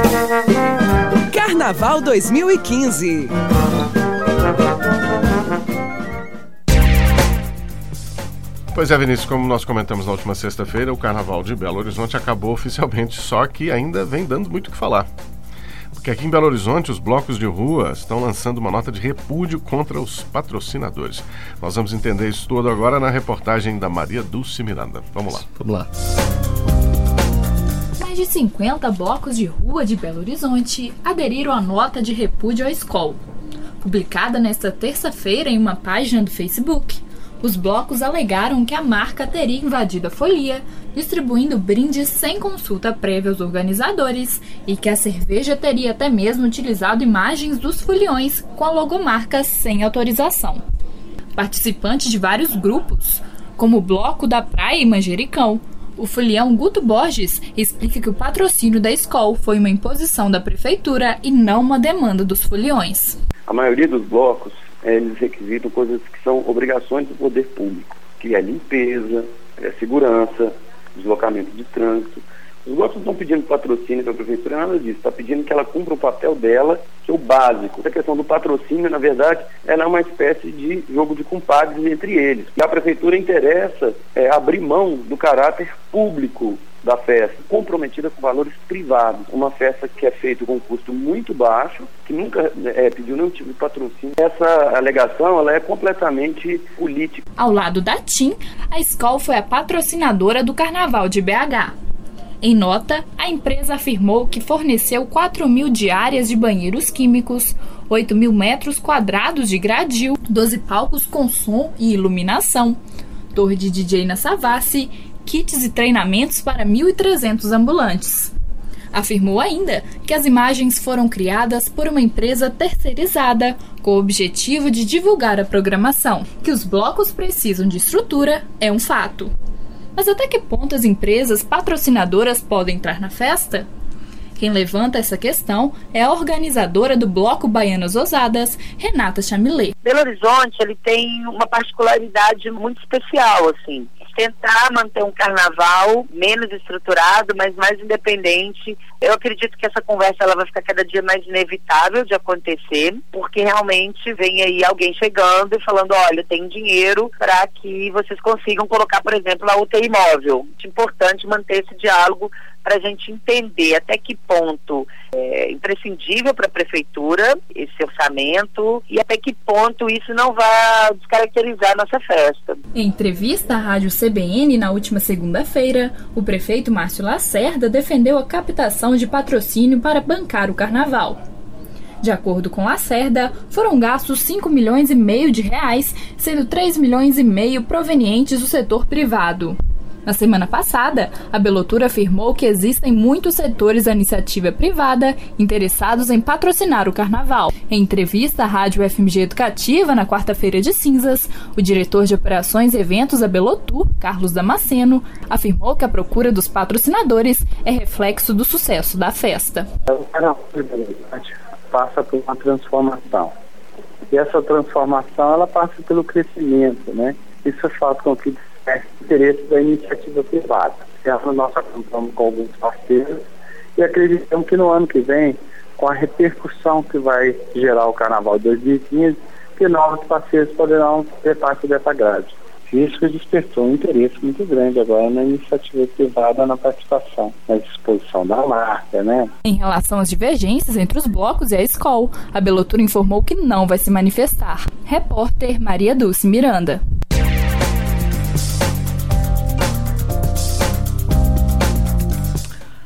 Carnaval 2015. Pois é, Vinícius, como nós comentamos na última sexta-feira, o Carnaval de Belo Horizonte acabou oficialmente, só que ainda vem dando muito o que falar. Porque aqui em Belo Horizonte, os blocos de rua estão lançando uma nota de repúdio contra os patrocinadores. Nós vamos entender isso tudo agora na reportagem da Maria Dulce Miranda. Vamos lá. Vamos lá. Mais de 50 blocos de rua de Belo Horizonte aderiram à nota de repúdio à Skol. Publicada nesta terça-feira em uma página do Facebook, os blocos alegaram que a marca teria invadido a folia, distribuindo brindes sem consulta prévia aos organizadores e que a cerveja teria até mesmo utilizado imagens dos foliões com a logomarca sem autorização. Participantes de vários grupos, como o Bloco da Praia e Manjericão, o folião Guto Borges explica que o patrocínio da Skol foi uma imposição da prefeitura e não uma demanda dos foliões. A maioria dos blocos, eles requisitam coisas que são obrigações do poder público, que é limpeza, segurança, deslocamento de trânsito. Os blocos não estão pedindo patrocínio para a prefeitura, nada disso, está pedindo que ela cumpra o papel dela, que é o básico. Essa questão do patrocínio, na verdade, ela é uma espécie de jogo de compadres entre eles. E a prefeitura interessa abrir mão do caráter público da festa, comprometida com valores privados. Uma festa que é feita com um custo muito baixo, que nunca pediu nenhum tipo de patrocínio. Essa alegação ela é completamente política. Ao lado da TIM, a Skol foi a patrocinadora do Carnaval de BH. Em nota, a empresa afirmou que forneceu 4.000 diárias de banheiros químicos, 8.000 metros quadrados de gradil, 12 palcos com som e iluminação, torre de DJ na Savassi, kits e treinamentos para 1.300 ambulantes. Afirmou ainda que as imagens foram criadas por uma empresa terceirizada com o objetivo de divulgar a programação. Que os blocos precisam de estrutura é um fato. Mas até que ponto as empresas patrocinadoras podem entrar na festa? Quem levanta essa questão é a organizadora do Bloco Baianas Ousadas, Renata Chamillet. Belo Horizonte ele tem uma particularidade muito especial, assim. Tentar manter um carnaval menos estruturado, mas mais independente. Eu acredito que essa conversa ela vai ficar cada dia mais inevitável de acontecer, porque realmente vem aí alguém chegando e falando, olha, tem dinheiro para que vocês consigam colocar, por exemplo, a UTI móvel. É importante manter esse diálogo para a gente entender até que ponto é imprescindível para a prefeitura esse orçamento e até que ponto isso não vai descaracterizar a nossa festa. Em entrevista à Rádio CBN na última segunda-feira, o prefeito Márcio Lacerda defendeu a captação de patrocínio para bancar o carnaval. De acordo com Lacerda, foram gastos 5,5 milhões de reais, sendo 3,5 milhões provenientes do setor privado. Na semana passada, a Belotur afirmou que existem muitos setores da iniciativa privada interessados em patrocinar o carnaval. Em entrevista à Rádio FMG Educativa, na quarta-feira de cinzas, o diretor de operações e eventos da Belotur, Carlos Damasceno, afirmou que a procura dos patrocinadores é reflexo do sucesso da festa. O carnaval passa por uma transformação. E essa transformação ela passa pelo crescimento, né? Isso faz com que interesse da iniciativa privada. Nós acompanhamos com alguns parceiros e acreditamos que no ano que vem, com a repercussão que vai gerar o Carnaval de 2015, que novos parceiros poderão ter parte dessa grade. Isso despertou um interesse muito grande agora na iniciativa privada, na participação, na disposição da marca, né? Em relação às divergências entre os blocos e a Skol, a Belotur informou que não vai se manifestar. Repórter Maria Dulce Miranda.